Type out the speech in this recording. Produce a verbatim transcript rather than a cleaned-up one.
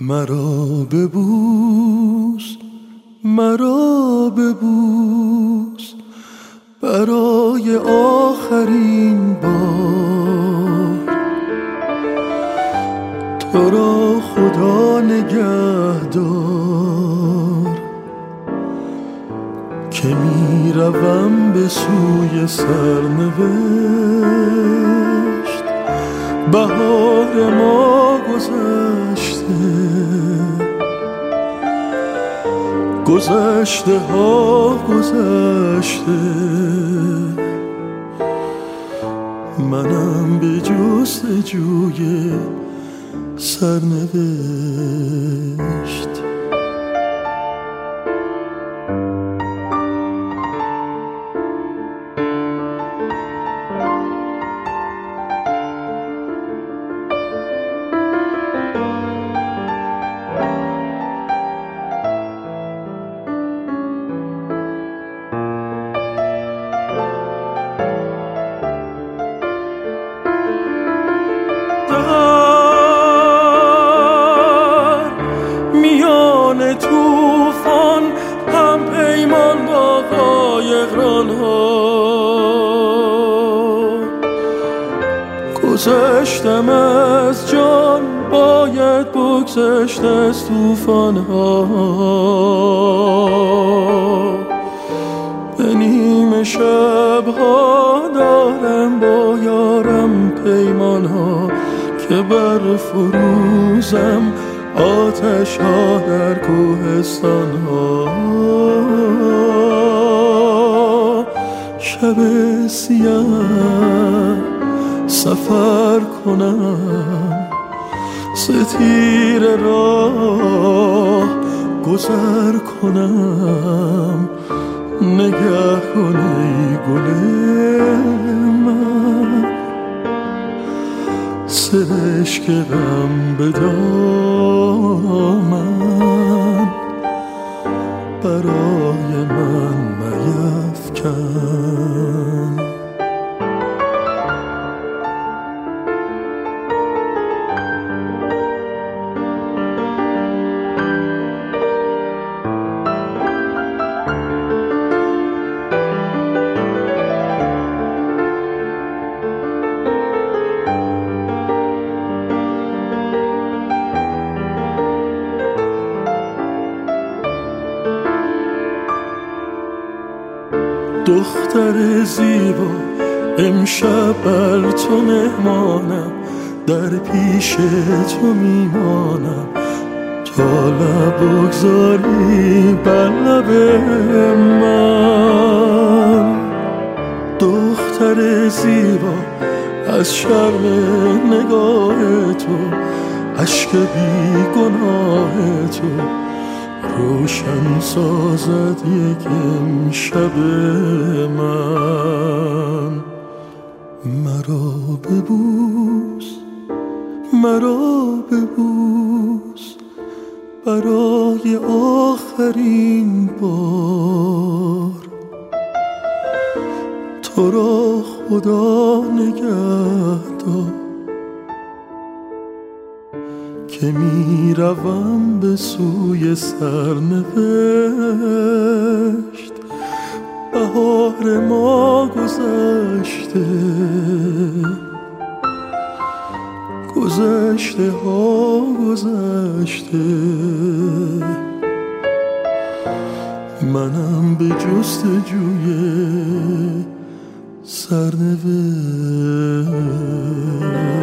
مرا ببوس، مرا ببوس برای آخرین بار. تو را خدا نگهدار که می روم به سوی سرنوشت. بهار ما گذشته، گذشته ها گذشته، منم به جستجوی سرنوشت. توفان هم پیمان با قایقران ها، گذشتم از جان باید بگذشت از توفان ها. به نیمه شب ها دارم با یارم پیمان ها که بر فروزم آتش ها در کوهستان ها. شب سیاه سفر کنم، ستیره راه گذر کنم. نگه کن ای گل من، سرشک غم به دامن برای من میفکن. دختر زیبا امشب بر تو مهمانم، در پیش تو میمانم تا لب بگذاری بر لب من. دختر زیبا از شرم نگاه تو، اشک بی گناه تو روشن سازد یک امشب من. مرا ببوس، مرا ببوس برای آخرین بار. تو را خدا نگهدار که می روم به سوی سرنوشت. بهار ما گذشته، گذشته ها گذشته، منم به جستجوی سرنوشت.